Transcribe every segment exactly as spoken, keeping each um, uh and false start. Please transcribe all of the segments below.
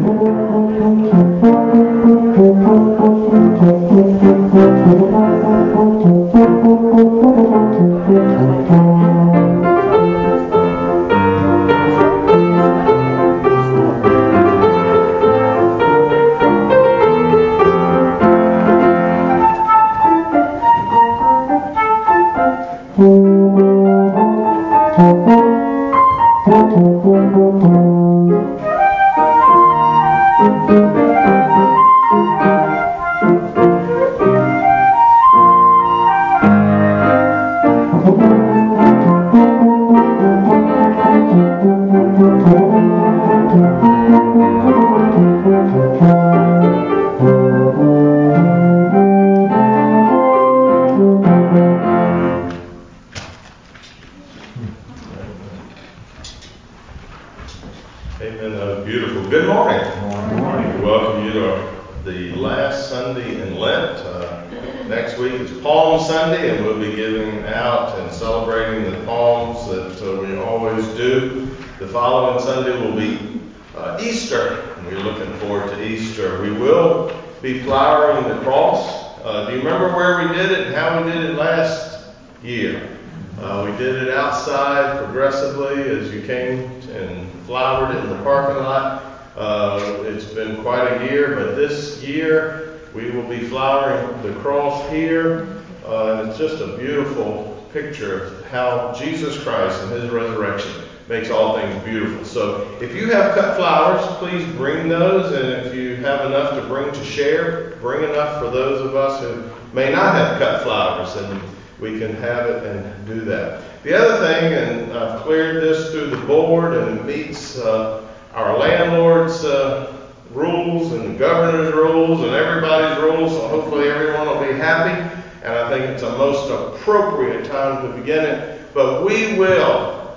Amen. That was beautiful. Good morning. Good morning. We welcome you to the last Sunday in Lent. Uh, next week is Palm Sunday, and we'll be giving out and celebrating the palms that uh, we always do. The following Sunday will be uh, Easter, and we're looking forward to Easter. We will be flowering the cross. Uh, do you remember where we did it and how we did it last year? Uh, we did it outside progressively as you came and flowered it in the parking lot. Uh, it's been quite a year, but this year we will be flowering the cross here. Uh, and it's just a beautiful picture of how Jesus Christ and his resurrection makes all things beautiful. So if you have cut flowers, please bring those. And if you have enough to bring to share, bring enough for those of us who may not have cut flowers, and we can have it and do that. The other thing, and I've cleared this through the board, and it meets uh, our landlord's uh, rules and the governor's rules and everybody's rules, so hopefully everyone will be happy. And I think it's a most appropriate time to begin it. But we will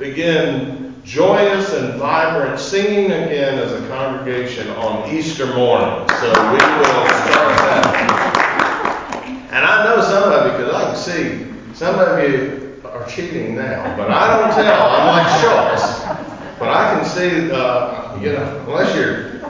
begin joyous and vibrant singing again as a congregation on Easter morning. So we will start that. And I know some of you, because I can see some of you are cheating now, but I don't tell. I'm like sharks. But I can see, uh, you know, unless you're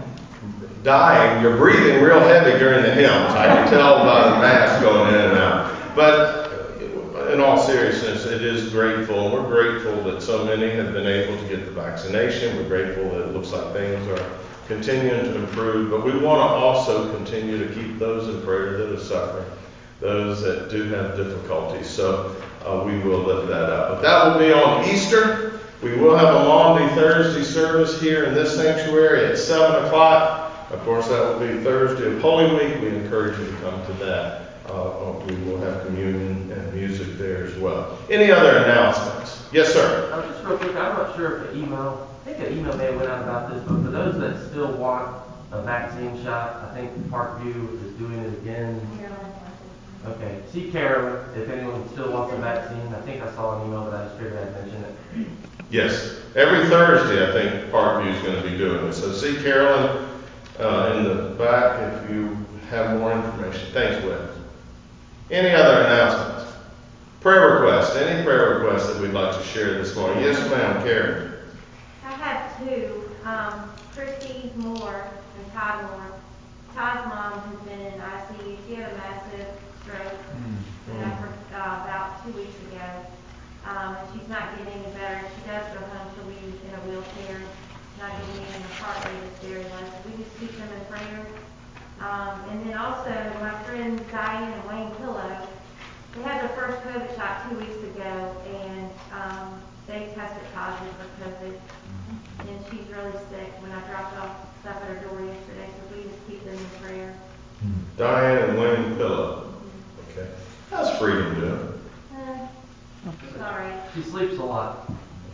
dying, you're breathing real heavy during the hymns. I can tell by the mask going in and out. But in all seriousness, it is grateful, and we're grateful that so many have been able to get the vaccination. We're grateful that it looks like things are continuing to improve, but we want to also continue to keep those in prayer that are suffering, those that do have difficulties. So uh, we will lift that up. But that will be on Easter. We will have a Maundy Thursday service here in this sanctuary at seven o'clock. Of course, that will be Thursday of Holy Week. We encourage you to come to that. Uh, we will have communion and music there as well. Any other announcements? Yes, sir. Uh, just real quick, I'm not sure if the email, I think an email may have went out about this, but for those that still want a vaccine shot, I think Parkview is doing it again. Okay, see Carolyn if anyone still wants a vaccine. I think I saw an email, but I just figured I'd mention it. Yes, every Thursday I think Parkview is going to be doing it. So see Carolyn uh, in the back if you have more information. Thanks, Wes. Any other announcements? Prayer requests. Any prayer requests that we'd like to share this morning? Yes, ma'am, Karen. I have two. Um, Christy Moore and Todd Moore. Todd's mom has been in I C U. She had a massive stroke mm-hmm. uh, about two weeks ago. Um, and she's not getting any better. If she does go home, she'll be in a wheelchair. Not getting any, her heart rate is very low. So we just keep them in prayer. Um, and then also my friend Diane and Wayne Pillow, they had their first COVID shot two weeks ago, and um, they tested positive for COVID. And she's really sick. When I dropped off stuff at her door yesterday, so we just keep them in prayer. Diane and Wayne Pillow. Mm-hmm. Okay. How's Freedom doing? Uh, sorry. She sleeps a lot.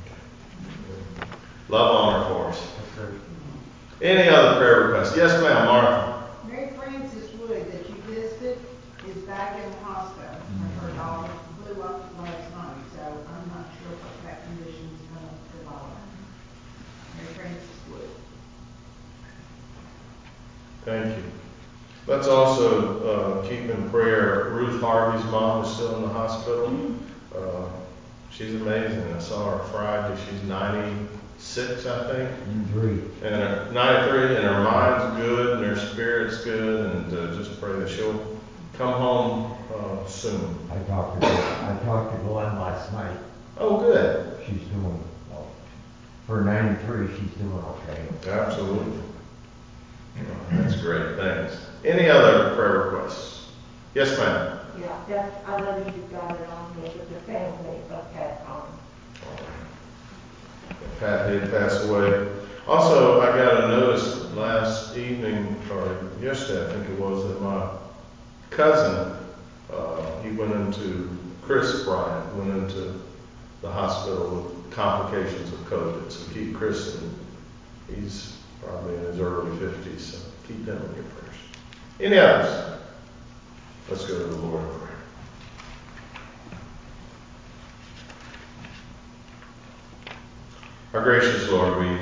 Okay. Love on her for us. Yes, sir. Any other prayer requests? Yes, ma'am, Martha. Mary Frances Wood that you visited is back in the hospital. Mm-hmm. Her dog blew up last night, so I'm not sure what that condition is going to develop. Mary Frances Wood. Thank you. Let's also uh, keep in prayer Ruth Harvey's mom is still in the hospital. Mm-hmm. Uh, she's amazing. I saw her Friday. She's ninety-six ninety-six, I think. Three. And her, ninety-three, and her mind's good, and her spirit's good, and uh, just pray that she'll come home uh, soon. I talked to I talked to Glenn last night. Oh, good. She's doing well. For ninety-three, she's doing okay. Absolutely. That's great. Thanks. Any other prayer requests? Yes, ma'am. Yeah, that's, I know you got it on here, but the family of Pat Collins. Pat did pass away. Also, I got a notice last evening, or yesterday, I think it was, that my cousin, uh, he went into, Chris Bryant, went into the hospital with complications of COVID. So keep Chris in, he's probably in his early fifties, so keep them in your prayers. Any others? Let's go to the Lord in prayer. Our gracious Lord, we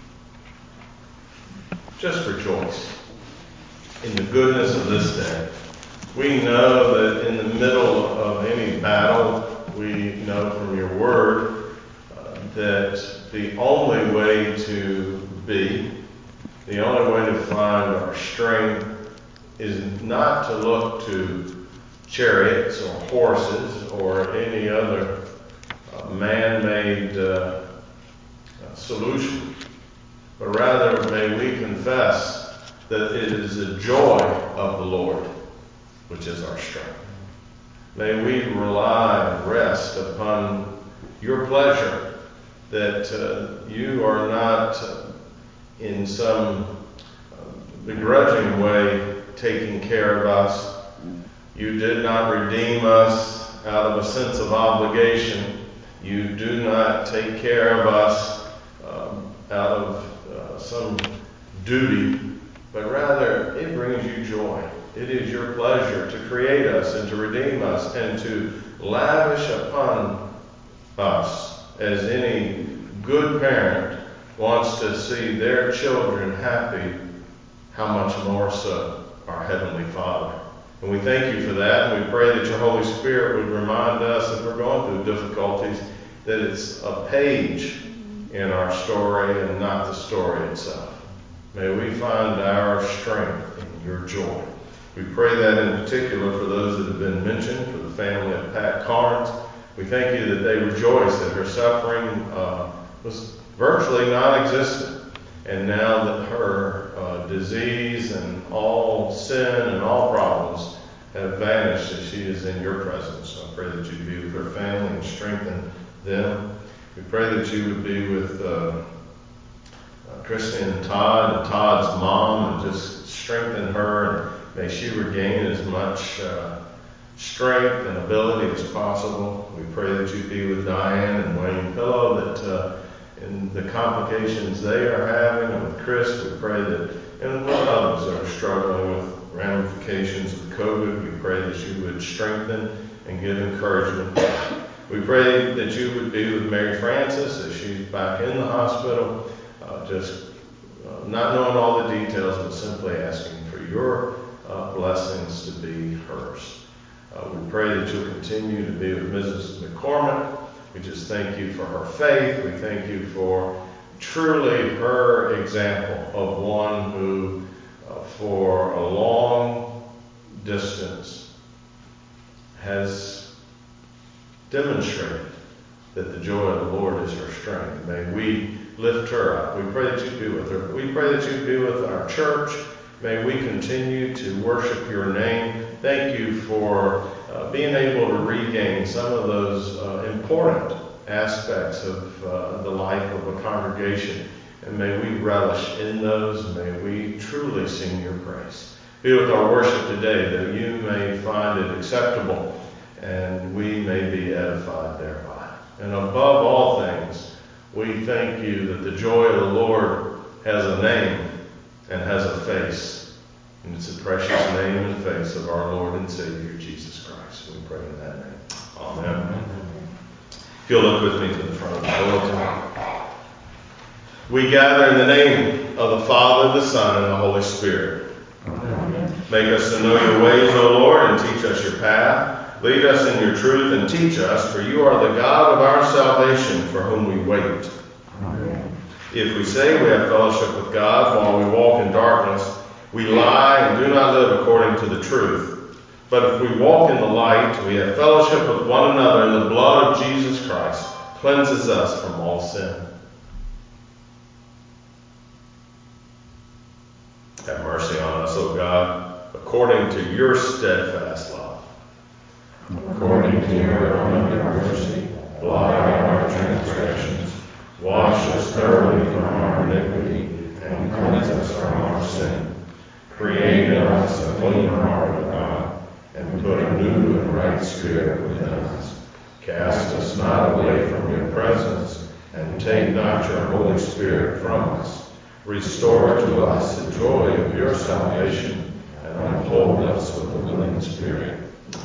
just rejoice in the goodness of this day. We know that in the middle of any battle, we know from your word uh, that the only way to be, the only way to find our strength is not to look to chariots or horses or any other uh, man-made uh, solution, but rather may we confess that it is the joy of the Lord which is our strength. May we rely and rest upon your pleasure, that uh, you are not uh, in some uh, begrudging way taking care of us. You did not redeem us out of a sense of obligation. You do not take care of us um, out of uh, some duty, but rather it brings you joy. It is your pleasure to create us and to redeem us and to lavish upon us, as any good parent wants to see their children happy, how much more so our Heavenly Father. And we thank you for that, and we pray that your Holy Spirit would remind us, if we're going through difficulties, that it's a page in our story and not the story itself. May we find our strength in your joy. We pray that in particular for those that have been mentioned, for the family of Pat Carnes. We thank you that they rejoice that her suffering uh, was virtually non-existent. And now that her uh, disease and all sin and all problems have vanished as she is in your presence. So I pray that you be with her family and strengthen them. We pray that you would be with uh, uh, Kristen and Todd and Todd's mom and just strengthen her, and may she regain as much uh, strength and ability as possible. We pray that you be with Diane and Wayne Pillow, that uh, in the complications they are having, and with Chris, we pray that, and with others that are struggling with ramifications of COVID, we pray that you would strengthen and give encouragement. We pray that you would be with Mary Frances as she's back in the hospital, uh, just uh, not knowing all the details, but simply asking for your uh, blessings to be hers. Uh, we pray that you'll continue to be with Missus McCormick. We just thank you for her faith. We thank you for truly her example of one who, uh, for a long distance, has demonstrated that the joy of the Lord is her strength. May we lift her up. We pray that you be with her. We pray that you be with our church. May we continue to worship your name. Thank you for uh, being able to regain some of those uh, important aspects of uh, the life of a congregation. And may we relish in those. May we truly sing your praise. Be with our worship today, that you may find it acceptable and we may be edified thereby. And above all things, we thank you that the joy of the Lord has a name and has a face. And it's the precious name and face of our Lord and Savior, Jesus Christ. We pray in that name. Amen. Amen. If you'll look with me to the front of the bulletin. We gather in the name of the Father, the Son, and the Holy Spirit. Amen. Make us to know your ways, O Lord, and teach us your path. Lead us in your truth and teach us, for you are the God of our salvation, for whom we wait. Amen. If we say we have fellowship with God while we walk in darkness, we lie and do not live according to the truth. But if we walk in the light, we have fellowship with one another, and the blood of Jesus Christ cleanses us from all sin. Have mercy on us, O God, according to your steadfast love. According to your abundant mercy, blot out our transgressions, wash us thoroughly from our iniquity, and cleanse us from our sin. Create in us a clean heart, O God, and put a new and right spirit within us. Cast us not away from your presence, and take not your Holy Spirit from us. Restore to us the joy of your salvation, and uphold us with a willing spirit.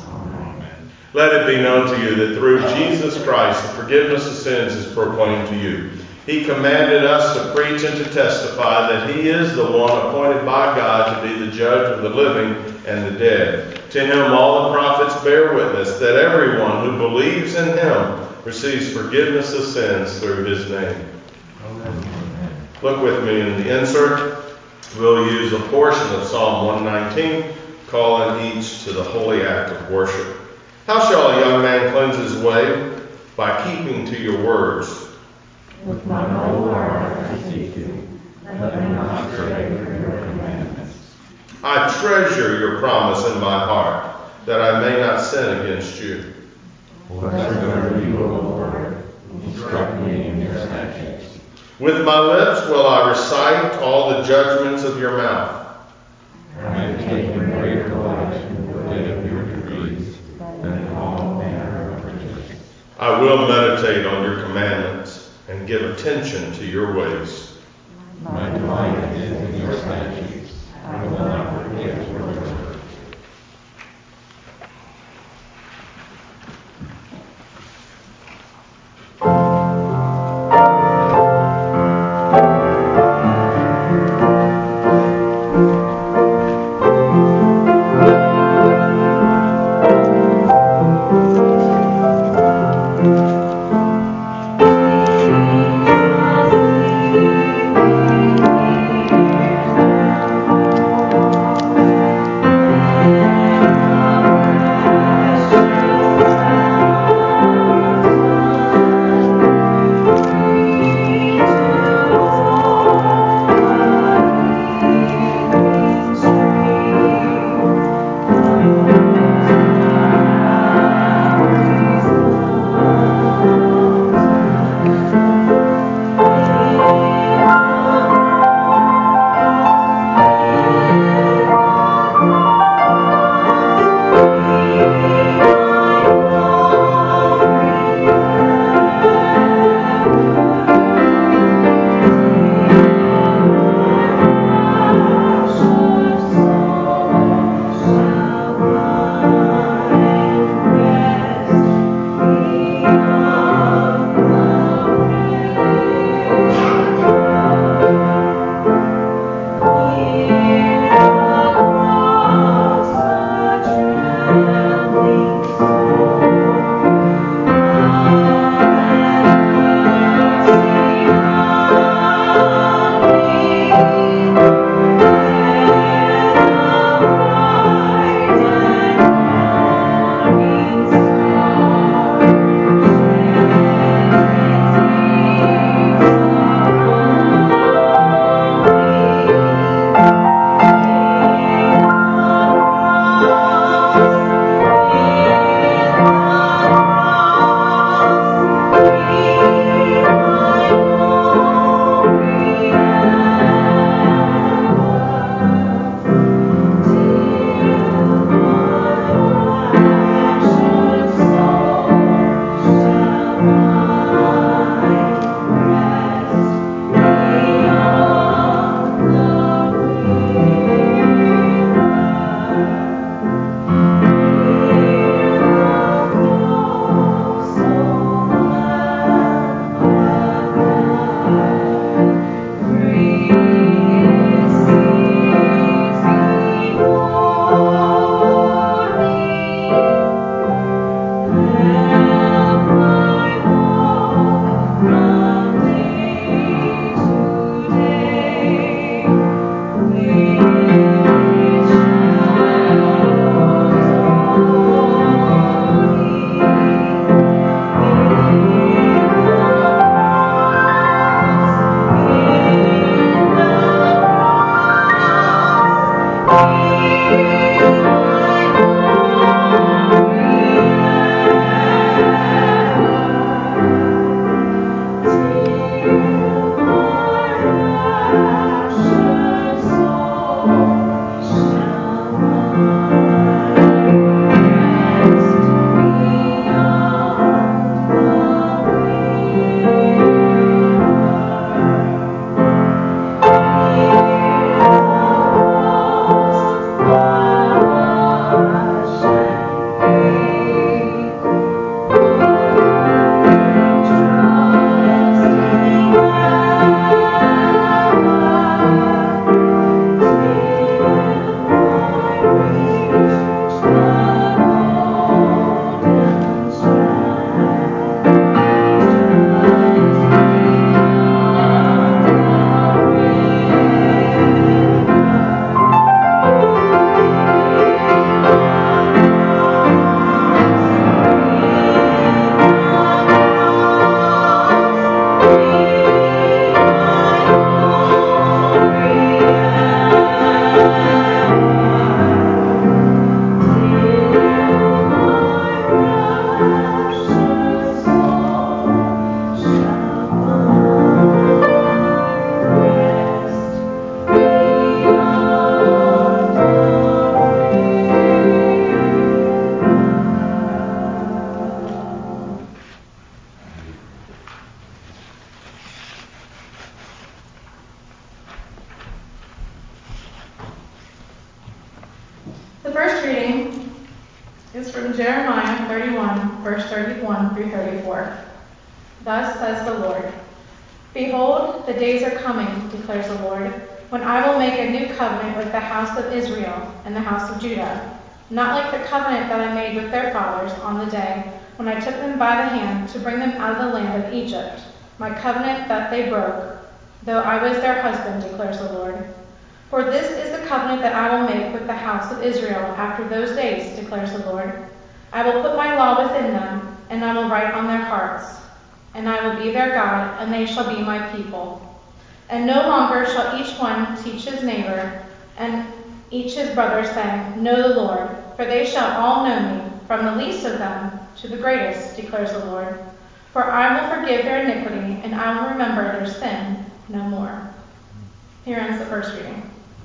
Amen. Let it be known to you that through Jesus Christ the forgiveness of sins is proclaimed to you. He commanded us to preach and to testify that he is the one appointed by God to be the judge of the living and the dead. To him all the prophets bear witness that everyone who believes in him receives forgiveness of sins through his name. Amen. Look with me in the insert. We'll use a portion of Psalm one nineteen, calling each to the holy act of worship. How shall a young man cleanse his way? By keeping to your words. With my whole heart I seek you. Let me not stray from your commandments. I treasure your promise in my heart, that I may not sin against you. Blessed are you, O Lord. Instruct me in your statutes. With my lips will I recite all the judgments of your mouth. I have taken great delight in the way of your decrees, and in all manner of riches. I will meditate on your commandments and give attention to your ways. My delight is in your statutes. I will not forget your word. Thank you. reading is from Jeremiah thirty-one, verse thirty-one through thirty-four. Thus says the Lord, Behold, the days are coming, declares the Lord, when I will make a new covenant with the house of Israel and the house of Judah, not like the covenant that I made with their fathers on the day when I took them by the hand to bring them out of the land of Egypt, my covenant that they broke, though I was their husband, declares the Lord. For this is the covenant that I will make with the house of Israel after those days, declares the Lord. I will put my law within them, and I will write on their hearts, and I will be their God, and they shall be my people. And no longer shall each one teach his neighbor, and each his brother, saying, Know the Lord, for they shall all know me, from the least of them to the greatest, declares the Lord. For I will forgive their iniquity, and I will remember their sin no more. Here ends the first reading.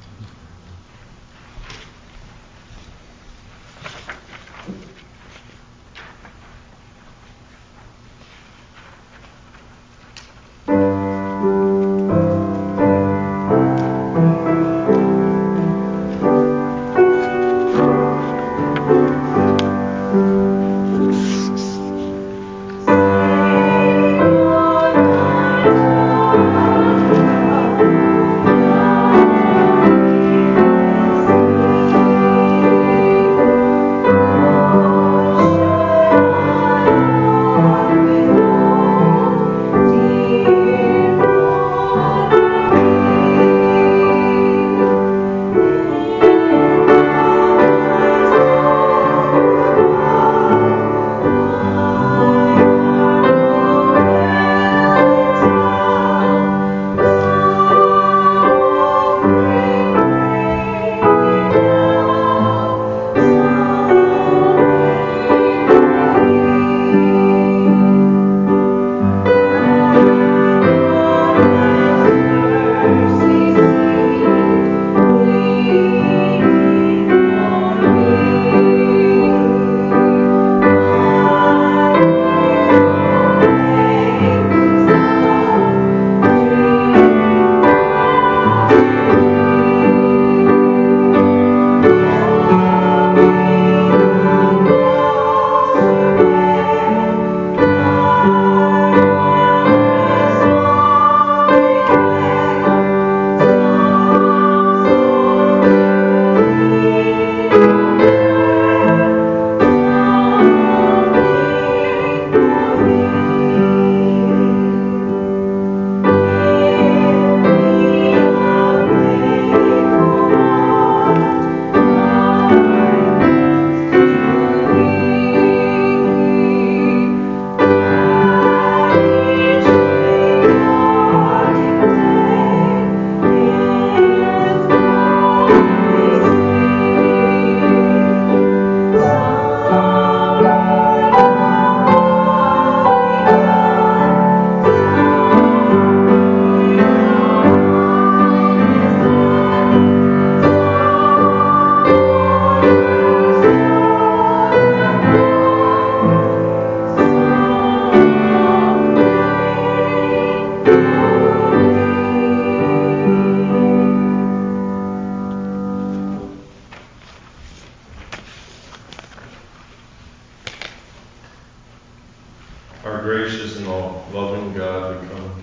Our gracious and all loving God, we come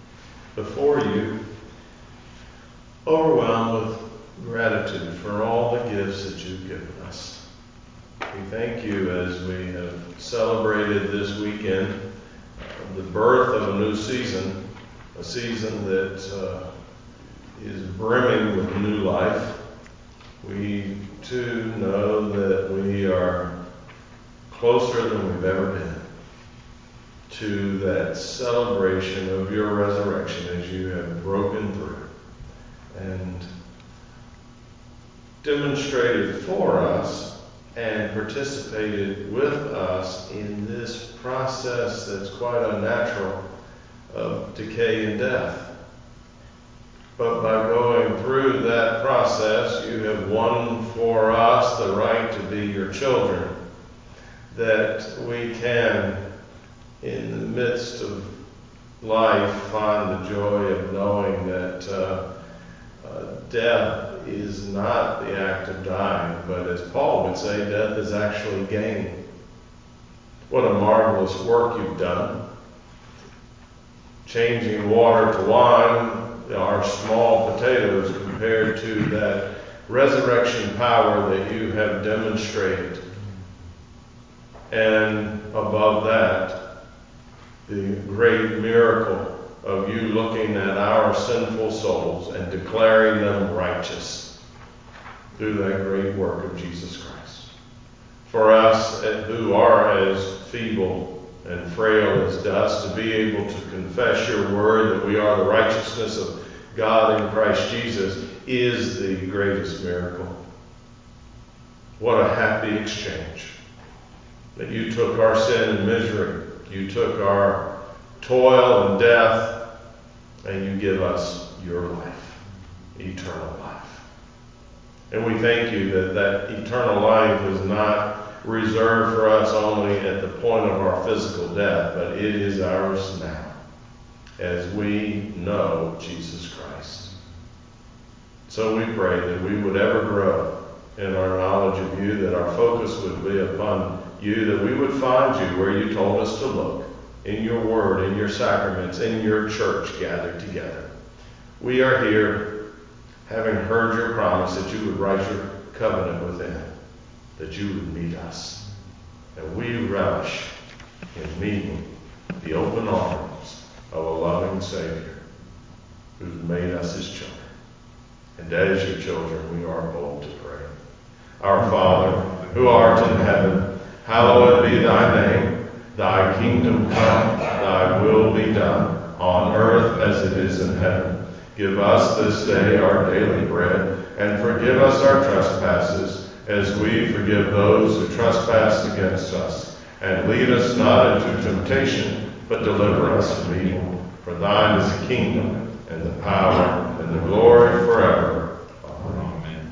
before you overwhelmed with gratitude for all the gifts that you've given us. We thank you as we have celebrated this weekend uh, the birth of a new season, a season that uh, is brimming with new life. We too know that we are closer than we've ever been to that celebration of your resurrection as you have broken through and demonstrated for us and participated with us in this process that's quite unnatural of decay and death. But by going through that process, you have won for us the right to be your children, that we can, in the midst of life, find the joy of knowing that uh, uh, death is not the act of dying, but as Paul would say, death is actually gain. What a marvelous work you've done. Changing water to wine are small potatoes compared to that resurrection power that you have demonstrated. And above that, the great miracle of you looking at our sinful souls and declaring them righteous through that great work of Jesus Christ. For us who are as feeble and frail as dust, to be able to confess your word that we are the righteousness of God in Christ Jesus is the greatest miracle. What a happy exchange. That you took our sin and misery, you took our toil and death, and you give us your life, eternal life. And we thank you that that eternal life is not reserved for us only at the point of our physical death, but it is ours now, as we know Jesus Christ. So we pray that we would ever grow in our knowledge of you, that our focus would be upon you, that we would find you where you told us to look, in your word, in your sacraments, in your church gathered together. We are here having heard your promise that you would write your covenant within, that you would meet us. And we relish in meeting the open arms of a loving Savior who's made us his children. And as your children, we are bold to pray. Our Father, who art in heaven, hallowed be thy name. Thy kingdom come, thy will be done, on earth as it is in heaven. Give us this day our daily bread, and forgive us our trespasses, as we forgive those who trespass against us. And lead us not into temptation, but deliver us from evil. For thine is the kingdom, and the power, and the glory forever. Amen.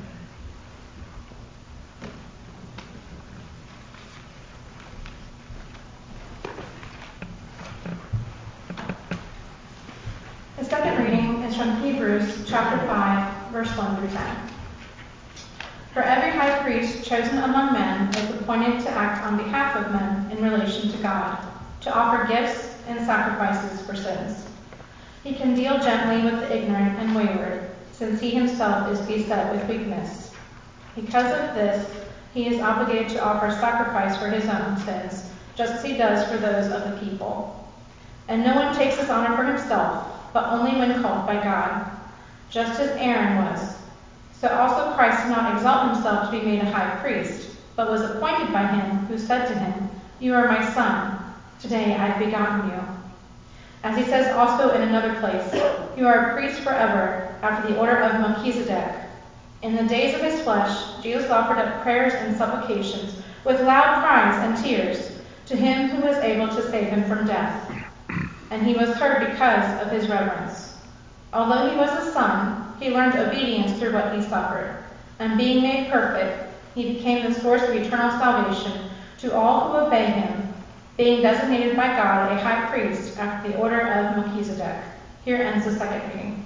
The second reading is from Hebrews chapter five, verse one through ten. For every high priest chosen among men is appointed to act on behalf of men in relation to God, to offer gifts and sacrifices for sins. He can deal gently with the ignorant and wayward, since he himself is beset with weakness. Because of this, he is obligated to offer sacrifice for his own sins, just as he does for those of the people. And no one takes this honor for himself, but only when called by God, just as Aaron was. So also Christ did not exalt himself to be made a high priest, but was appointed by him who said to him, "You are my son, today I have begotten you." As he says also in another place, "You are a priest forever, after the order of Melchizedek." In the days of his flesh, Jesus offered up prayers and supplications with loud cries and tears to him who was able to save him from death. And he was heard because of his reverence. Although he was a son, he learned obedience through what he suffered. And being made perfect, he became the source of eternal salvation to all who obey him, being designated by God a high priest after the order of Melchizedek. Here ends the second reading.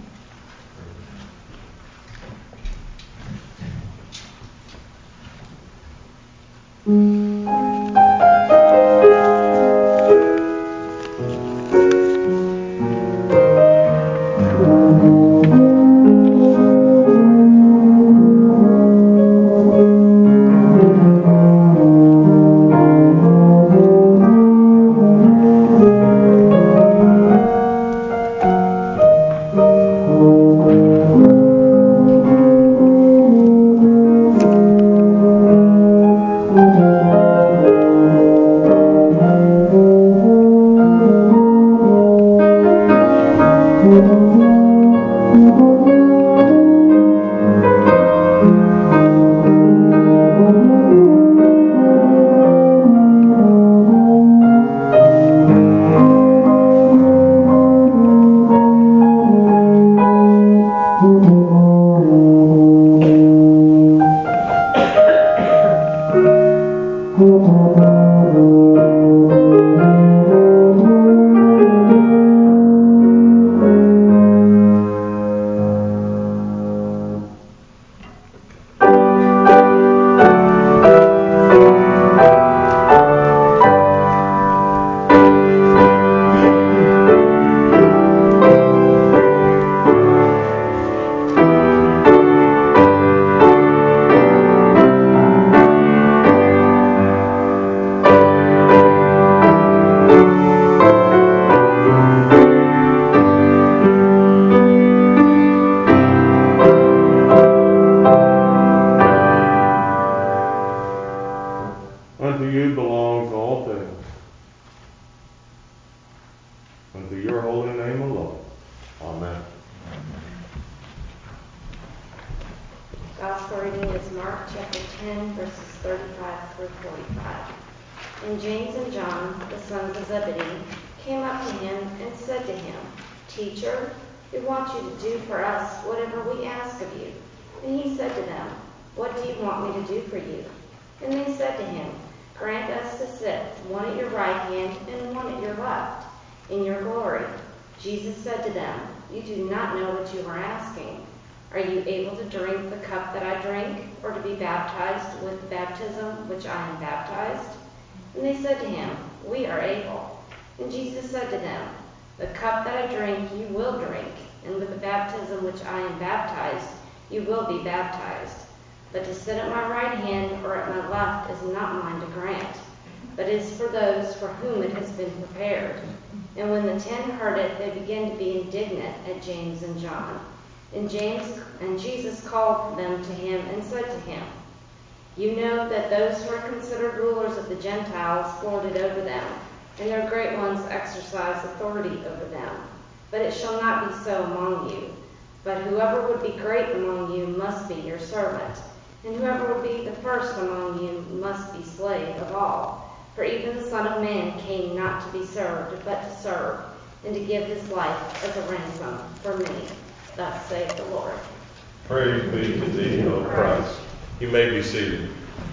reading is Mark chapter ten, verses thirty-five through forty-five. And James and John, the sons of Zebedee, came up to him and said to him, Teacher, we want you to do for us whatever we ask of you. And he said to them, What do you want me to do for you? And they said to him, Grant us to sit, one at your right hand and one at your left, in your glory. Jesus said to them, You do not know what you are asking. Are you able to drink the cup that I drink, or to be baptized with the baptism which I am baptized? And they said to him, We are able. And Jesus said to them, The cup that I drink you will drink, and with the baptism which I am baptized you will be baptized. But to sit at my right hand or at my left is not mine to grant, but is for those for whom it has been prepared. And when the ten heard it, they began to be indignant at James and John. And James and Jesus called them to him and said to him, You know that those who are considered rulers of the Gentiles lord it over them, and their great ones exercise authority over them. But it shall not be so among you. But whoever would be great among you must be your servant, and whoever would be the first among you must be slave of all. For even the Son of Man came not to be served, but to serve, and to give his life as a ransom for many. Thus saith the Lord. Praise be to thee, O Christ. You may be seated.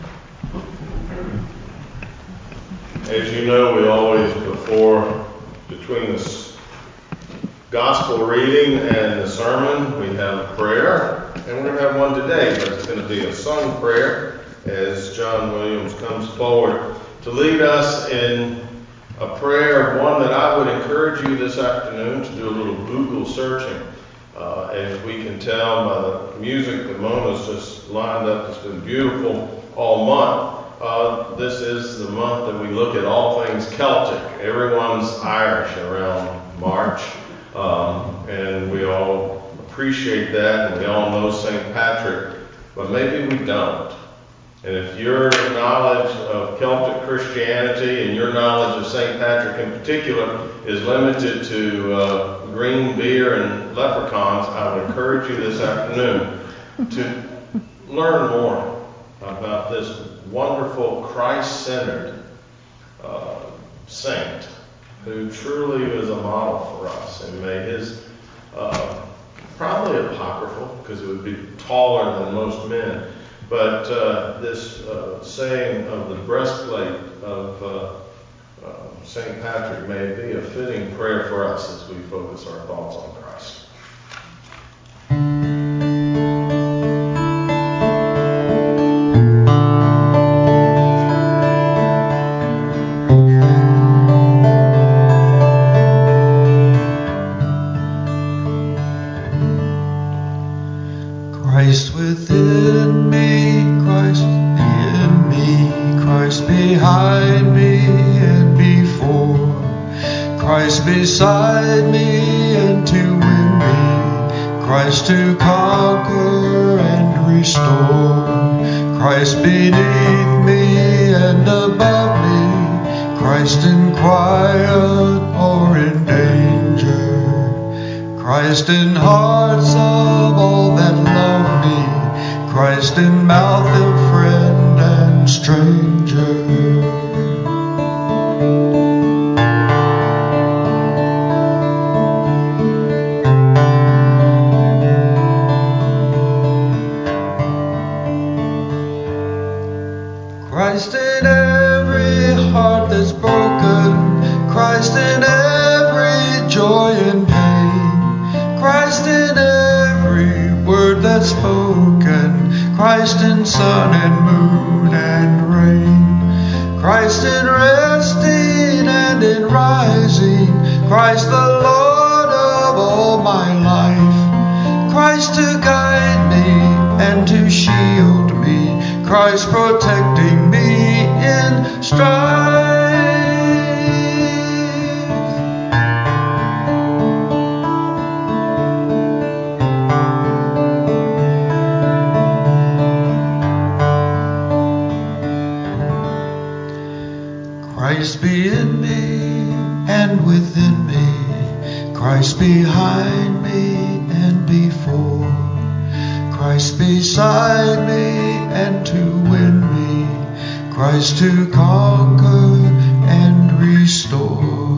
As you know, we always, before, between the gospel reading and the sermon, we have prayer. And we're going to have one today, but it's going to be a sung prayer as John Williams comes forward to lead us in a prayer, one that I would encourage you this afternoon to do a little Google searching. Uh, as we can tell by the music that Mona's just lined up, it's been beautiful all month. Uh, this is the month that we look at all things Celtic. Everyone's Irish around March, um, and we all appreciate that, and we all know Saint Patrick, but maybe we don't. And if your knowledge of Celtic Christianity and your knowledge of Saint Patrick in particular is limited to uh, green beer and leprechauns, I would encourage you this afternoon to learn more about this wonderful Christ-centered uh, saint who truly is a model for us. And may his, uh, probably apocryphal, because it would be taller than most men, but uh, this uh, saying of the breastplate of uh, uh, Saint Patrick may be a fitting prayer for us as we focus our thoughts on Christ. Christ within me, Christ in me, Christ behind me and before, Christ beside me and to win me, Christ to conquer and restore, Christ beneath me and above me, Christ in quiet or in danger, Christ in hearts of all that love me, Christ in mouth of friend and stranger. Christ in every heart that's broken, Christ in every joy and Christ in every word that's spoken, Christ in sun Christ to conquer and restore.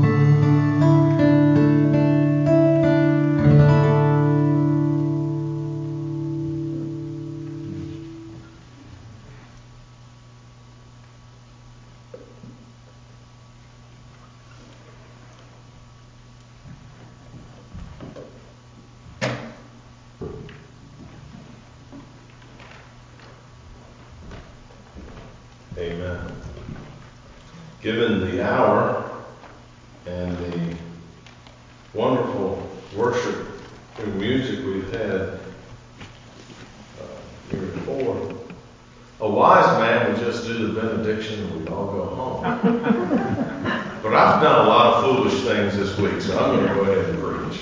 Amen. Given the hour and the wonderful worship and music we've had uh, here before, a wise man would just do the benediction and we'd all go home. But I've done a lot of foolish things this week, so I'm going to go ahead and preach.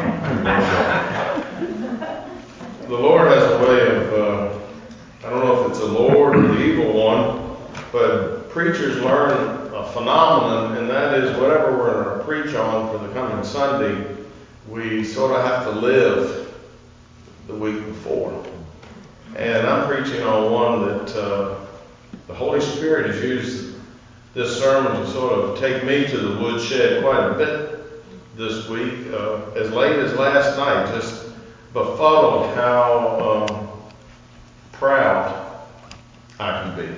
Uh, the Lord has a way of, uh, I don't know if it's the Lord or the evil one, but preachers learn a phenomenon, and that is whatever we're going to preach on for the coming Sunday, we sort of have to live the week before. And I'm preaching on one that uh, the Holy Spirit has used this sermon to sort of take me to the woodshed quite a bit this week. Uh, as late as last night, just befuddled how um, proud I can be.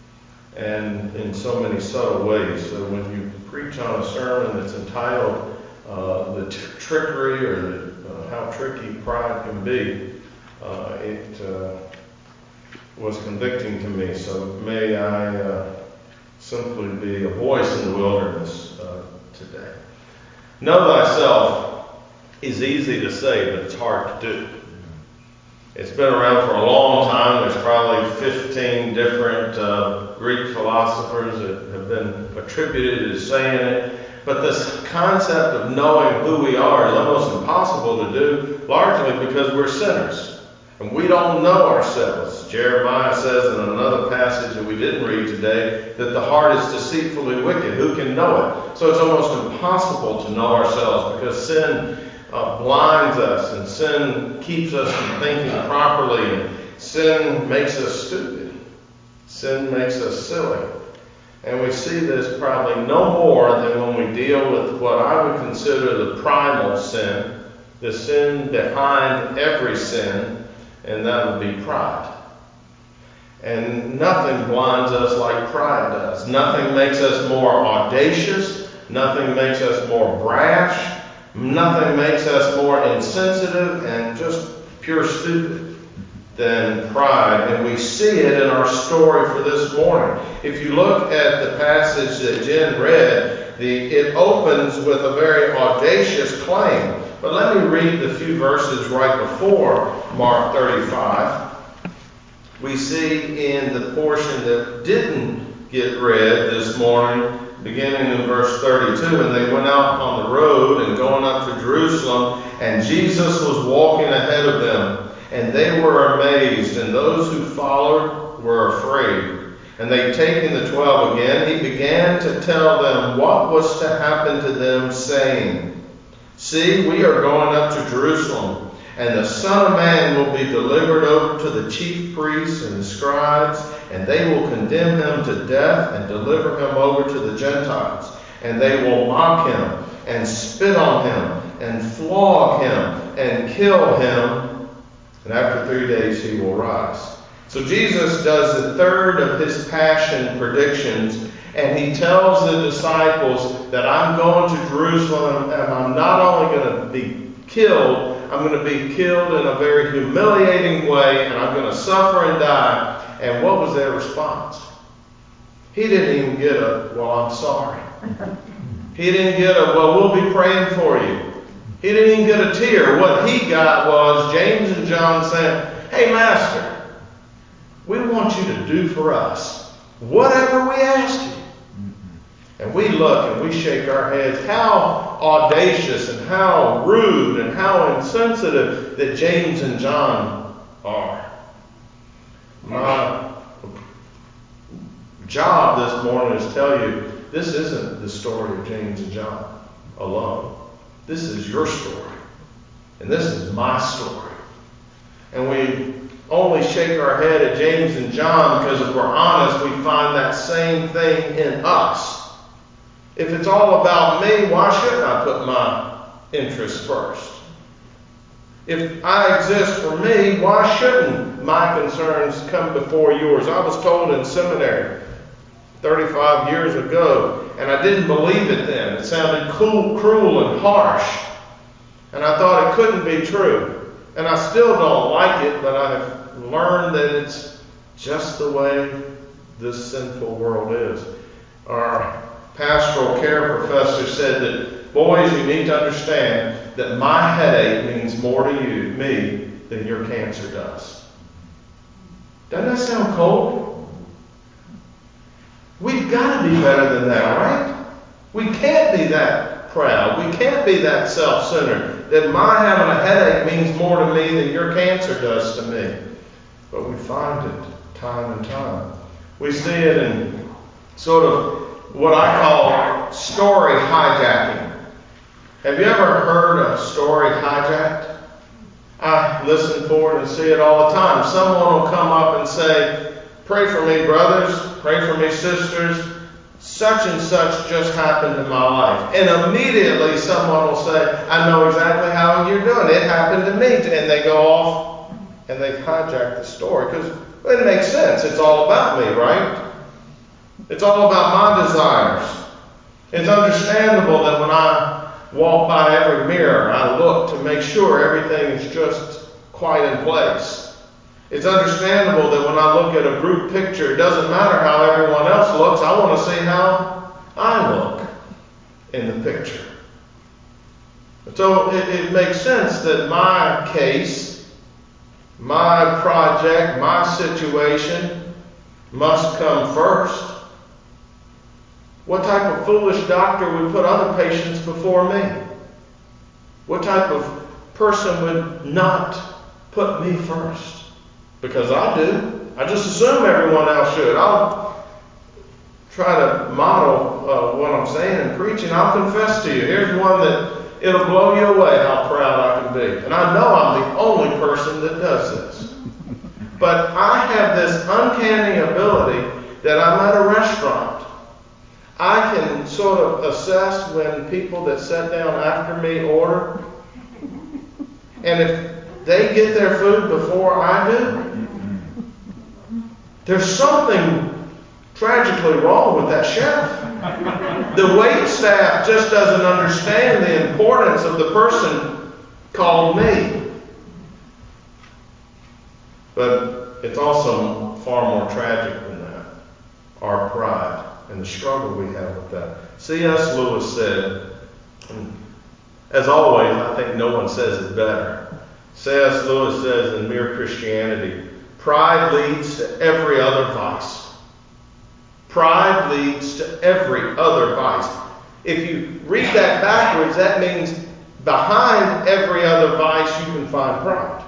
And in so many subtle ways. So when you preach on a sermon that's entitled uh, The t- Trickery or the, uh, How Tricky Pride Can Be, uh, it uh, was convicting to me. So may I uh, simply be a voice in the wilderness uh, today. Know thyself is easy to say, but it's hard to do. It's been around for a long time. There's probably fifteen different uh, Greek philosophers that have been attributed as saying it. But this concept of knowing who we are is almost impossible to do, largely because we're sinners. And we don't know ourselves. Jeremiah says in another passage that we didn't read today that the heart is deceitfully wicked. Who can know it? So it's almost impossible to know ourselves because sin Uh, blinds us, and sin keeps us from thinking properly, and sin makes us stupid. Sin makes us silly. And we see this probably no more than when we deal with what I would consider the primal sin, the sin behind every sin, and that would be pride. And nothing blinds us like pride does. Nothing makes us more audacious. Nothing makes us more brash. Nothing makes us more insensitive and just pure stupid than pride. And we see it in our story for this morning. If you look at the passage that Jen read, the, it opens with a very audacious claim. But let me read the few verses right before Mark thirty-five. We see in the portion that didn't get read this morning, beginning in verse thirty-two, and they went out on the road and going up to Jerusalem, and Jesus was walking ahead of them, and they were amazed, and those who followed were afraid. And they taking the twelve again, he began to tell them what was to happen to them, saying, See, we are going up to Jerusalem, and the Son of Man will be delivered over to the chief priests and the scribes, and they will condemn him to death and deliver him over to the Gentiles. And they will mock him and spit on him and flog him and kill him. And after three days he will rise. So Jesus does the third of his passion predictions. And he tells the disciples that I'm going to Jerusalem and I'm not only going to be killed, I'm going to be killed in a very humiliating way, and I'm going to suffer and die. And what was their response? He didn't even get a, well, I'm sorry. He didn't get a, well, we'll be praying for you. He didn't even get a tear. What he got was James and John saying, Hey, Master, we want you to do for us whatever we ask you. And we look and we shake our heads. How audacious and how rude and how insensitive that James and John are. My job this morning is to tell you this isn't the story of James and John alone. This is your story. And this is my story. and we only shake our head at James and John because if we're honest, we find that same thing in us. If it's all about me, why shouldn't I put my interests first? If I exist for me, why shouldn't my concerns come before yours? I was told in seminary thirty-five years ago, and I didn't believe it then. It sounded cool, cruel and harsh. And I thought it couldn't be true. And I still don't like it, but I have learned that it's just the way this sinful world is. Our pastoral care professor said that, boys, you need to understand that my headache means more to you, me, than your cancer does. Doesn't that sound cold? We've got to be better than that, right? We can't be that proud. We can't be that self-centered. That my having a headache means more to me than your cancer does to me. But we find it time and time. We see it in sort of what I call story hijacking. Have you ever heard a story hijacked? I listen for it and see it all the time. Someone will come up and say, pray for me, brothers, pray for me, sisters. Such and such just happened in my life. And immediately someone will say, I know exactly how you're doing. It happened to me. And they go off and they hijack the story. Because it makes sense. It's all about me, right? It's all about my desires. It's understandable that when I walk by every mirror, I look to make sure everything is just quite in place. It's understandable that when I look at a group picture, it doesn't matter how everyone else looks. I want to see how I look in the picture. So it, it makes sense that my case, my project, my situation must come first. What type of foolish doctor would put other patients before me? What type of person would not put me first? Because I do. I just assume everyone else should. I'll try to model uh, what I'm saying and preaching. I'll confess to you. Here's one that it'll blow you away how proud I can be. And I know I'm the only person that does this. But I have this uncanny ability that I'm at a restaurant. I can sort of assess when people that sit down after me order. And if they get their food before I do, there's something tragically wrong with that chef. The wait staff just doesn't understand the importance of the person called me. But it's also far more tragic than that. Our pride and the struggle we have with that. C S Lewis said, and as always, I think no one says it better. C S Lewis says in Mere Christianity, pride leads to every other vice. Pride leads to every other vice. If you read that backwards, that means behind every other vice you can find pride.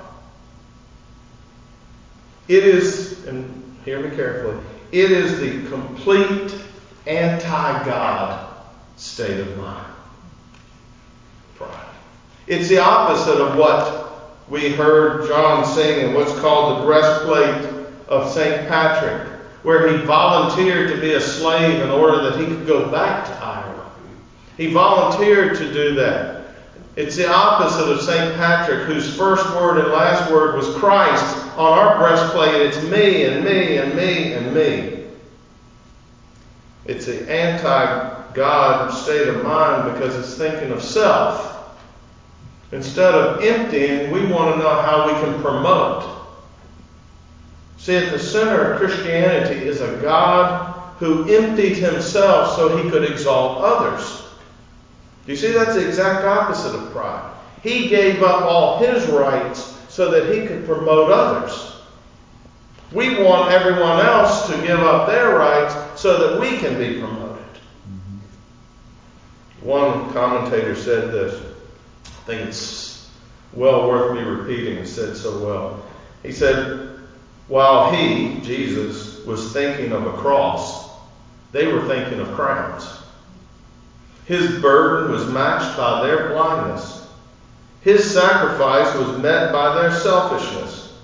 It is, and hear me carefully, it is the complete anti-God state of mind. Pride. It's the opposite of what we heard John sing in what's called the breastplate of Saint Patrick, where he volunteered to be a slave in order that he could go back to Ireland. He volunteered to do that. It's the opposite of Saint Patrick, whose first word and last word was Christ. On our breastplate, it's me and me and me and me. It's the anti-God state of mind because it's thinking of self. Instead of emptying, we want to know how we can promote. See, at the center of Christianity is a God who emptied himself so he could exalt others. Do you see? That's the exact opposite of pride. He gave up all his rights so that he could promote others. We want everyone else to give up their rights so that we can be promoted. Mm-hmm. One commentator said this. I think it's well worth me repeating. It said so well. He said, while he, Jesus, was thinking of a cross, they were thinking of crowns. His burden was matched by their blindness. His sacrifice was met by their selfishness.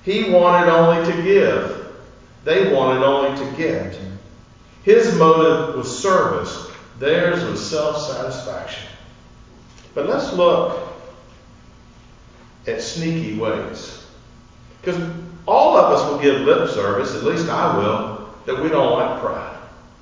He wanted only to give. They wanted only to get. His motive was service. Theirs was self-satisfaction. But let's look at sneaky ways. Because all of us will give lip service, at least I will, that we don't like pride.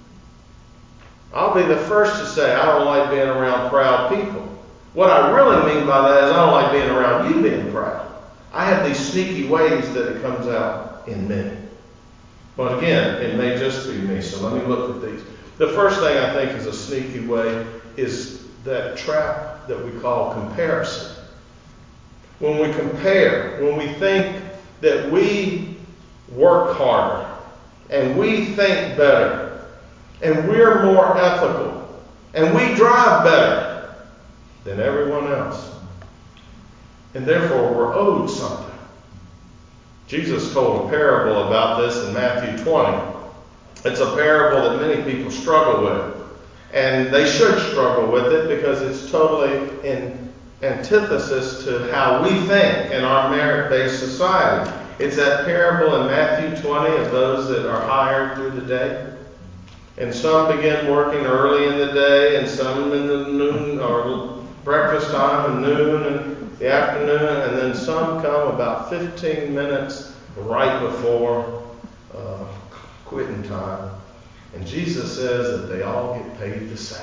I'll be the first to say I don't like being around proud people. What I really mean by that is I don't like being around you being proud. I have these sneaky ways that it comes out in me. But again, it may just be me, so let me look at these. The first thing I think is a sneaky way is that trap that we call comparison. When we compare, when we think that we work harder, and we think better, and we're more ethical, and we drive better than everyone else, and therefore we're owed something. Jesus told a parable about this in Matthew twenty. It's a parable that many people struggle with. And they should struggle with it because it's totally in antithesis to how we think in our merit-based society. It's that parable in Matthew twenty of those that are hired through the day. And some begin working early in the day, and some in the noon or breakfast time and noon and the afternoon, and then some come about fifteen minutes right before uh, quitting time. And Jesus says that they all get paid the same.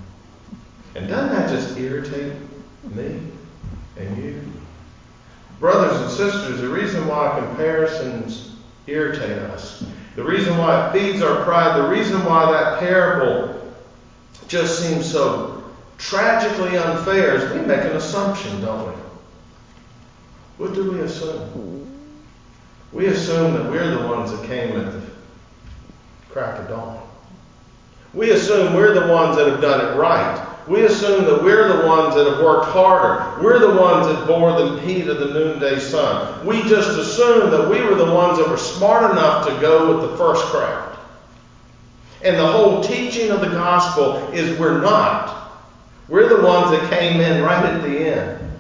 And doesn't that just irritate me and you? Brothers and sisters, the reason why comparisons irritate us, the reason why it feeds our pride, the reason why that parable just seems so tragically unfair is we make an assumption, don't we? What do we assume? We assume that we're the ones that came at the crack of dawn. We assume we're the ones that have done it right. We assume that we're the ones that have worked harder. We're the ones that bore the heat of the noonday sun. We just assume that we were the ones that were smart enough to go with the first crowd. And the whole teaching of the gospel is we're not. We're the ones that came in right at the end.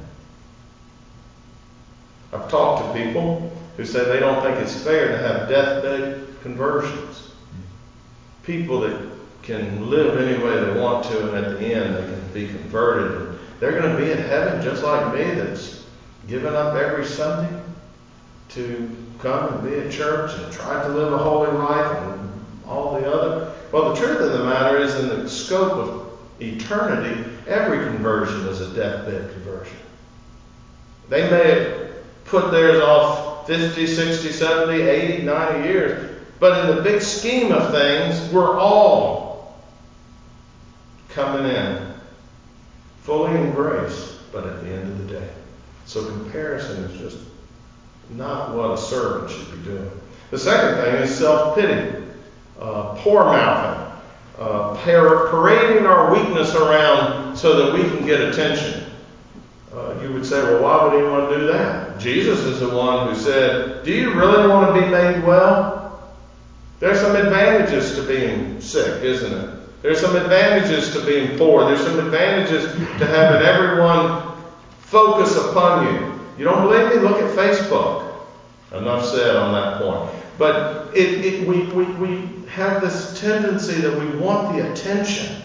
I've talked to people who say they don't think it's fair to have deathbed conversions. People that can live any way they want to, and at the end they can be converted. And they're going to be in heaven just like me, that's given up every Sunday to come and be at church and try to live a holy life and all the other. Well, the truth of the matter is, in the scope of eternity, every conversion is a deathbed conversion. They may put theirs off fifty, sixty, seventy, eighty, ninety years, but in the big scheme of things, we're all coming in fully in grace, but at the end of the day. So comparison is just not what a servant should be doing. The second thing is self-pity, uh, poor-mouthing, uh, parading our weakness around so that we can get attention. Uh, you would say, well, why would anyone do that? Jesus is the one who said, do you really want to be made well? There's some advantages to being sick, isn't it? There's some advantages to being poor. There's some advantages to having everyone focus upon you. You don't believe me? Look at Facebook. Enough said on that point. But it, it, we, we, we have this tendency that we want the attention.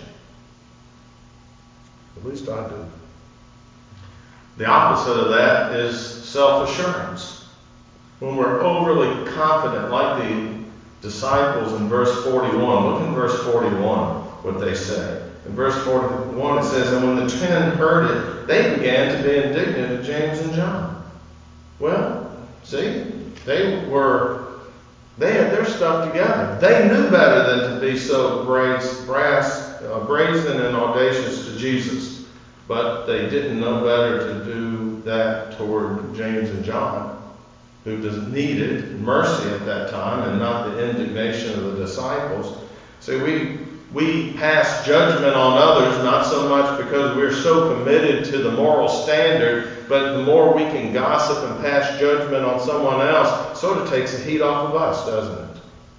At least I do. The opposite of that is self-assurance. When we're overly confident, like the disciples in verse forty-one. Look in verse forty-one, what they say. In verse forty-one it says, and when the ten heard it, they began to be indignant at James and John. Well, see, they were, they had their stuff together. They knew better than to be so brass, brass uh, brazen and audacious to Jesus. But they didn't know better to do that toward James and John, who needed mercy at that time and not the indignation of the disciples. See, we we pass judgment on others not so much because we're so committed to the moral standard, but the more we can gossip and pass judgment on someone else, sort of takes the heat off of us, doesn't it?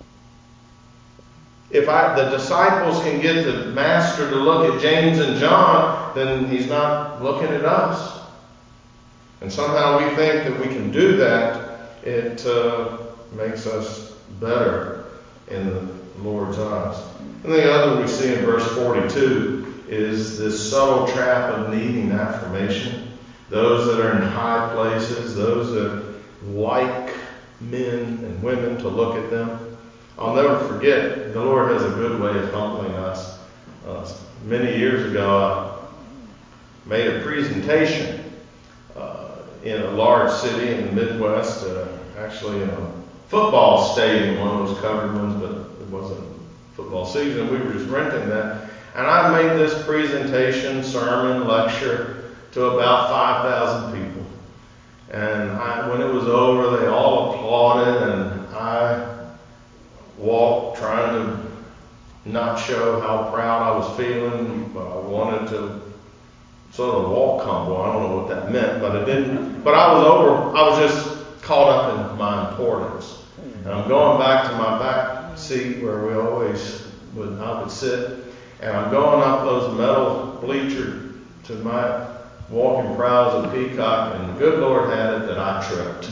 If I, the disciples can get the master to look at James and John, then he's not looking at us. And somehow we think that we can do that it uh, makes us better in the Lord's eyes. And the other we see in verse forty-two is this subtle trap of needing affirmation. Those that are in high places, those that like men and women to look at them. I'll never forget, the Lord has a good way of humbling us. Uh, many years ago, I made a presentation uh, in a large city in the Midwest, uh, actually in a football stadium, one of those covered ones, but it wasn't football season. We were just renting that. And I made this presentation, sermon, lecture to about five thousand people. And I, when it was over, they all applauded, and I walked trying to not show how proud I was feeling. I wanted to sort of walk humble. I don't know what that meant, but it didn't. But I was over. I was just caught up in my importance. And I'm going back to my back seat where we always would. I would sit, and I'm going up those metal bleachers to my walking proud as a peacock, and the good Lord had it that I tripped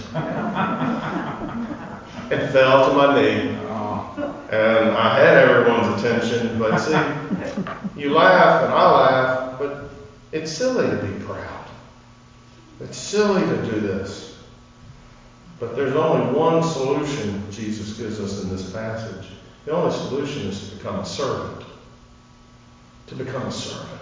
and fell to my knee. And I had everyone's attention, but see, you laugh and I laugh, but it's silly to be proud. It's silly to do this. But there's only one solution Jesus gives us in this passage. The only solution is to become a servant. To become a servant.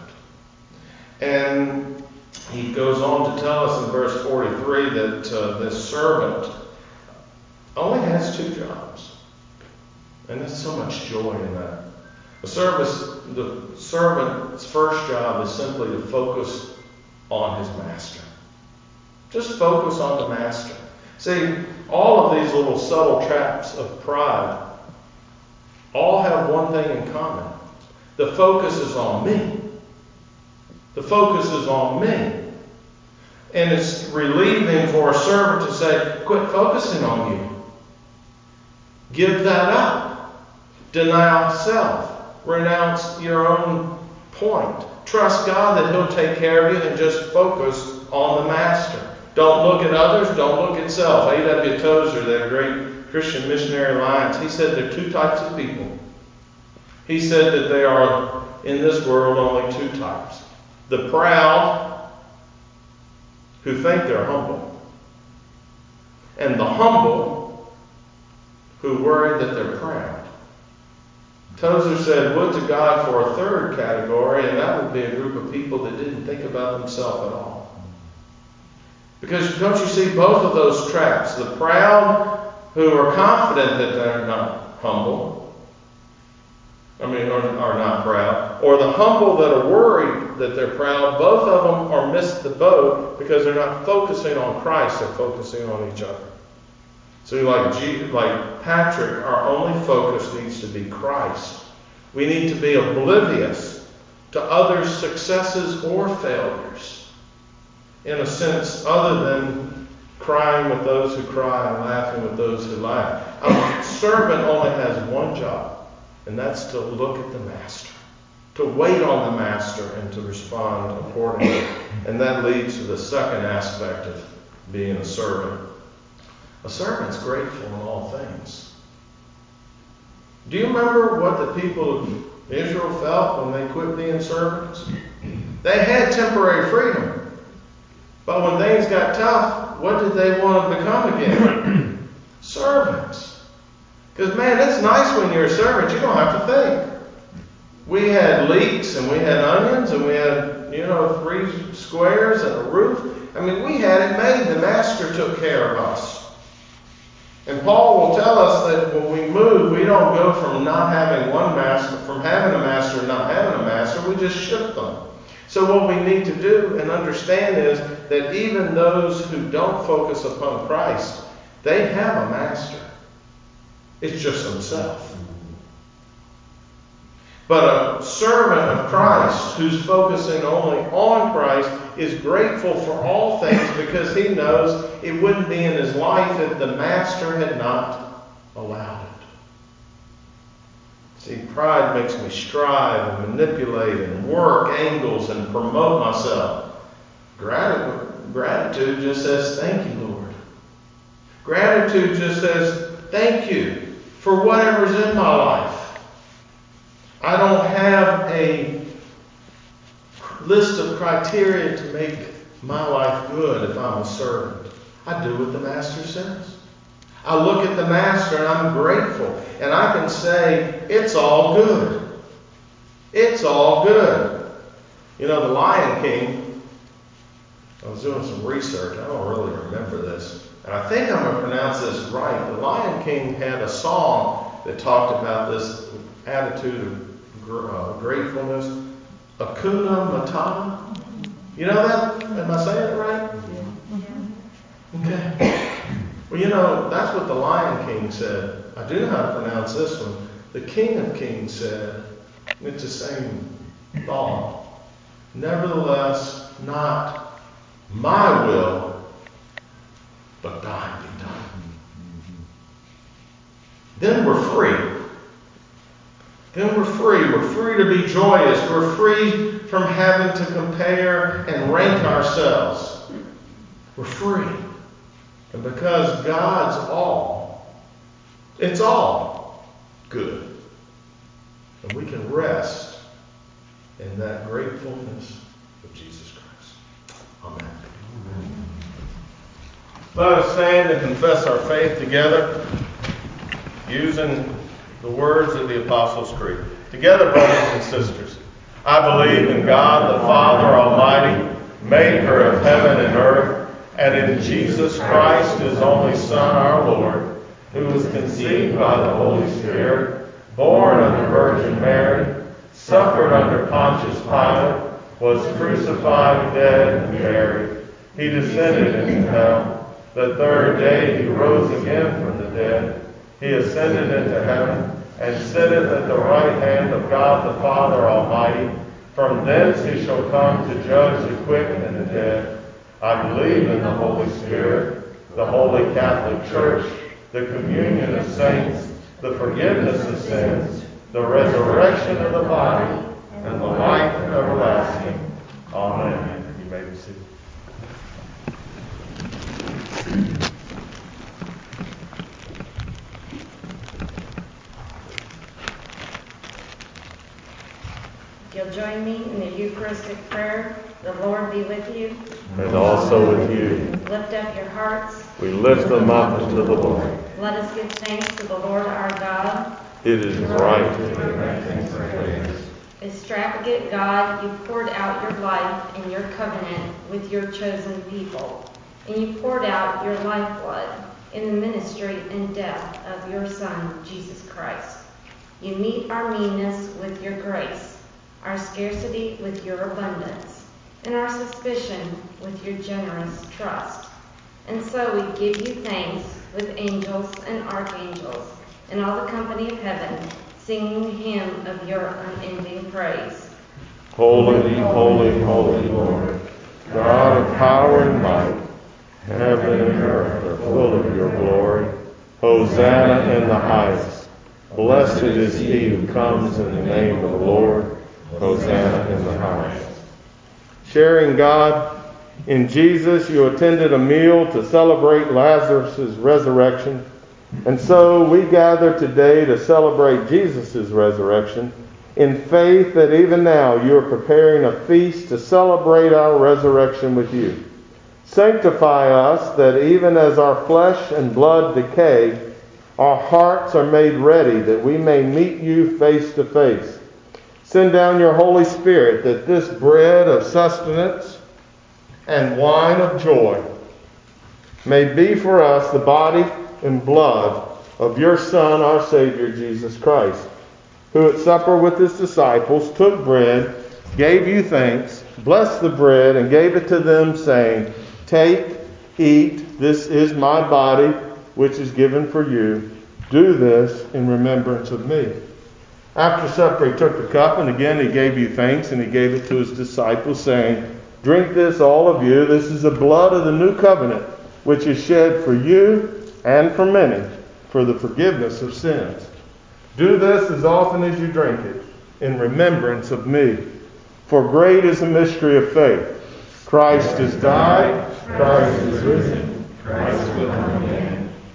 And he goes on to tell us in verse forty-three that uh, this servant only has two jobs. And there's so much joy in that. The service, the servant's first job is simply to focus on his master. Just focus on the master. See, all of these little subtle traps of pride all have one thing in common. The focus is on me. The focus is on me. And it's relieving for a servant to say, quit focusing on you. Give that up. Deny self. Renounce your own point. Trust God that He'll take care of you and just focus on the Master. Don't look at others. Don't look at self. A W Tozer, that great Christian missionary alliance, he said there are two types of people. He said that there are in this world only two types. The proud, who think they're humble. And the humble, who worry that they're proud. Tozer said, would to God for a third category, and that would be a group of people that didn't think about themselves at all. Because don't you see both of those traps? The proud, who are confident that they're not humble, I mean, are, are not proud, or the humble that are worried that they're proud, both of them are missed the boat because they're not focusing on Christ, they're focusing on each other. So like, G, like Patrick, our only focus needs to be Christ. We need to be oblivious to others' successes or failures, in a sense other than crying with those who cry and laughing with those who laugh. A servant only has one job, and that's to look at the Master, to wait on the Master and to respond accordingly. And that leads to the second aspect of being a servant. A servant's grateful in all things. Do you remember what the people of Israel felt when they quit being servants? They had temporary freedom. But when things got tough, what did they want to become again? Servants. Because, man, it's nice when you're a servant. You don't have to think. We had leeks and we had onions and we had, you know, three squares and a roof. I mean, we had it made. The Master took care of us. And Paul will tell us that when we move, we don't go from not having one master, from having a master and not having a master. We just shift them. So what we need to do and understand is that even those who don't focus upon Christ, they have a master. It's just themselves. But a servant of Christ who's focusing only on Christ is grateful for all things because he knows it wouldn't be in his life if the Master had not allowed it. See, pride makes me strive and manipulate and work angles and promote myself. Gratitude, gratitude just says, thank you, Lord. Gratitude just says, thank you for whatever's in my life. I don't have a list of criteria to make my life good if I'm a servant. I do what the Master says. I look at the Master and I'm grateful. And I can say, it's all good. It's all good. You know, the Lion King, I was doing some research. I don't really remember this. And I think I'm going to pronounce this right. The Lion King had a song that talked about this attitude of gr- uh, gratefulness. Hakuna Matata. You know that? Am I saying it right? Okay. Well, you know, that's what the Lion King said. I do know how to pronounce this one. The King of Kings said, it's the same thought. Nevertheless, not my will, but thine be done. Then we're free. Then we're free. We're free to be joyous. We're free from having to compare and rank ourselves. We're free. And because God's all, it's all good. And we can rest in that gratefulness of Jesus Christ. Amen. Amen. Let us stand and confess our faith together using the words of the Apostles' Creed. Together, brothers and sisters, I believe in God the Father Almighty, maker of heaven and earth, and in Jesus Christ, his only Son, our Lord, who was conceived by the Holy Spirit, born of the Virgin Mary, suffered under Pontius Pilate, was crucified, dead, and buried. He descended into hell. The third day he rose again from the dead. He ascended into heaven, and sitteth at the right hand of God the Father Almighty. From thence he shall come to judge the quick and the dead. I believe in the Holy Spirit, the Holy Catholic Church, the communion of saints, the forgiveness of sins, the resurrection of the body, and the life everlasting. Amen. You may be seated. If you'll join me in the Eucharistic prayer, the Lord be with you. And also with you. Lift up your hearts. We lift them up unto the Lord. Let us give thanks to the Lord our God. It is right to give thanks and praise. Extravagant God, you poured out your life and your covenant with your chosen people. And you poured out your lifeblood in the ministry and death of your Son, Jesus Christ. You meet our meanness with your grace, our scarcity with your abundance, and our suspicion with your generous trust. And so we give you thanks with angels and archangels and all the company of heaven, singing the hymn of your unending praise. Holy, holy, holy Lord, God of power and might, heaven and earth are full of your glory. Hosanna in the highest. Blessed is he who comes in the name of the Lord. Hosanna in the highest. Sharing God in Jesus, you attended a meal to celebrate Lazarus' resurrection. And so we gather today to celebrate Jesus' resurrection in faith that even now you are preparing a feast to celebrate our resurrection with you. Sanctify us that even as our flesh and blood decay, our hearts are made ready that we may meet you face to face. Send down your Holy Spirit that this bread of sustenance and wine of joy may be for us the body and blood of your Son, our Savior, Jesus Christ, who at supper with his disciples took bread, gave you thanks, blessed the bread, and gave it to them, saying, Take, eat, this is my body, which is given for you. Do this in remembrance of me. After supper he took the cup, and again he gave you thanks, and he gave it to his disciples, saying, Drink this, all of you. This is the blood of the new covenant, which is shed for you and for many, for the forgiveness of sins. Do this as often as you drink it, in remembrance of me. For great is the mystery of faith. Christ has died, Christ is risen, Christ will come again.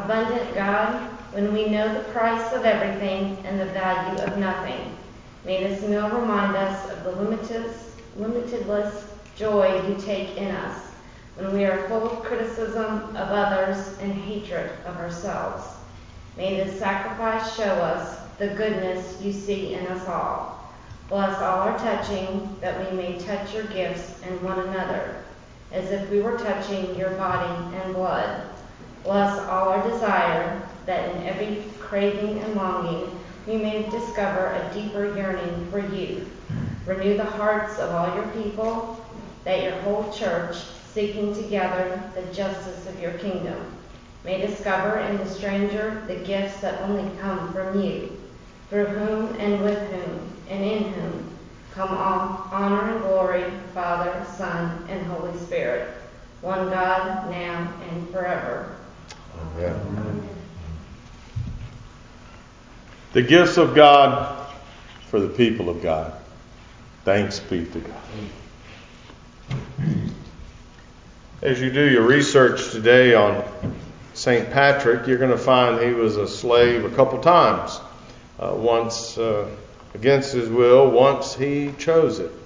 Abundant God, when we know the price of everything and the value of nothing, may this meal remind us of the limitless, limitless joy you take in us when we are full of criticism of others and hatred of ourselves. May this sacrifice show us the goodness you see in us all. Bless all our touching, that we may touch your gifts in one another, as if we were touching your body and blood. Bless all our desire, that in every craving and longing we may discover a deeper yearning for you. Renew the hearts of all your people, that your whole church, seeking together the justice of your kingdom, may discover in the stranger the gifts that only come from you, through whom and with whom and in whom come all honor and glory, Father, Son, and Holy Spirit, one God, now and forever. Amen. The gifts of God for the people of God. Thanks be to God. As you do your research today on Saint Patrick, you're going to find he was a slave a couple times. Uh, once uh, against his will, once he chose it.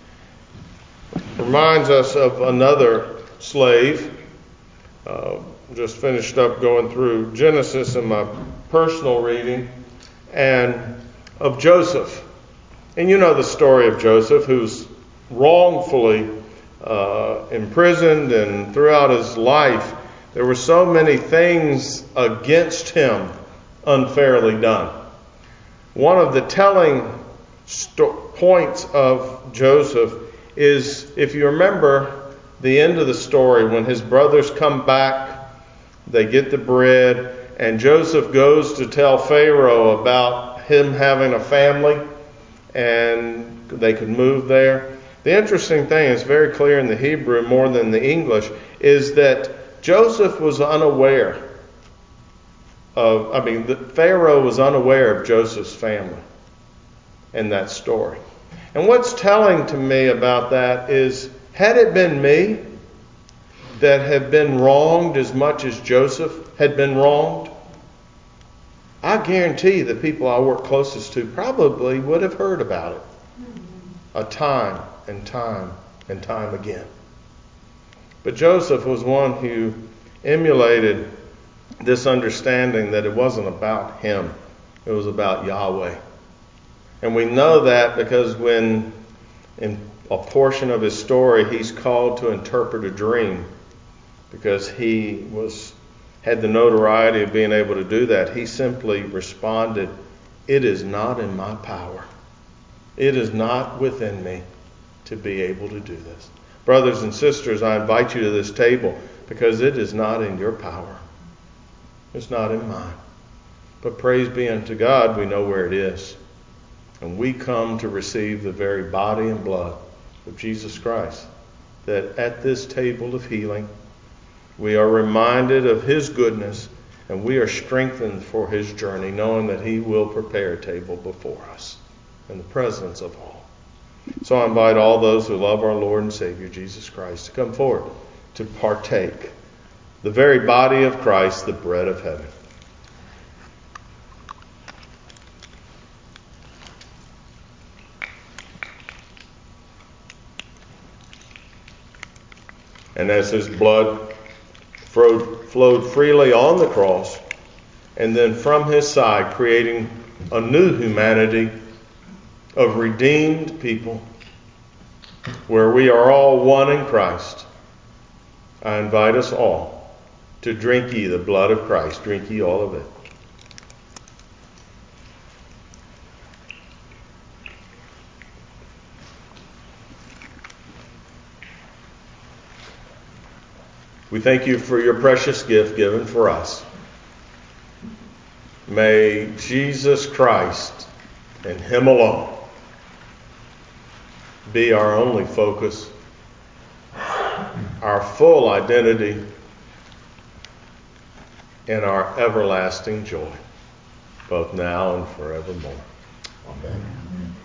Reminds us of another slave. Uh, just finished up going through Genesis in my personal reading, and of Joseph. And you know the story of Joseph, who's wrongfully uh, imprisoned, and throughout his life there were so many things against him unfairly done. One of the telling sto- points of Joseph is, if you remember the end of the story, when his brothers come back, they get the bread, and Joseph goes to tell Pharaoh about him having a family and they could move there. The interesting thing, is very clear in the Hebrew more than the English, is that Joseph was unaware of, I mean, the, Pharaoh was unaware of Joseph's family in that story. And what's telling to me about that is, had it been me that had been wronged as much as Joseph had been wronged, I guarantee the people I work closest to probably would have heard about it a time and time and time again. But Joseph was one who emulated this understanding that it wasn't about him, it was about Yahweh. And we know that because when in a portion of his story he's called to interpret a dream, because he was had the notoriety of being able to do that, he simply responded, "It is not in my power. It is not within me to be able to do this." Brothers and sisters, I invite you to this table because it is not in your power. It's not in mine. But praise be unto God, we know where it is. And we come to receive the very body and blood of Jesus Christ. That at this table of healing, we are reminded of His goodness, and we are strengthened for His journey, knowing that He will prepare a table before us in the presence of all. So I invite all those who love our Lord and Savior Jesus Christ to come forward to partake the very body of Christ, the bread of heaven. And as His blood flowed freely on the cross, and then from His side, creating a new humanity of redeemed people, where we are all one in Christ, I invite us all to drink ye the blood of Christ. Drink ye all of it. We thank you for your precious gift given for us. May Jesus Christ and Him alone be our only focus, our full identity, and our everlasting joy, both now and forevermore. Amen.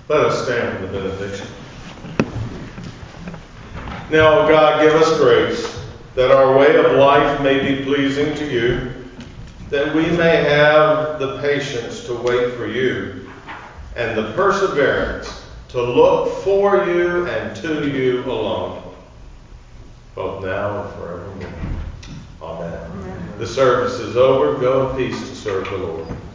Let us stand for the benediction. Now, O God, give us grace that our way of life may be pleasing to you, that we may have the patience to wait for you and the perseverance to look for you and to you alone, both now and forevermore. Amen. Amen. The service is over. Go in peace to serve the Lord.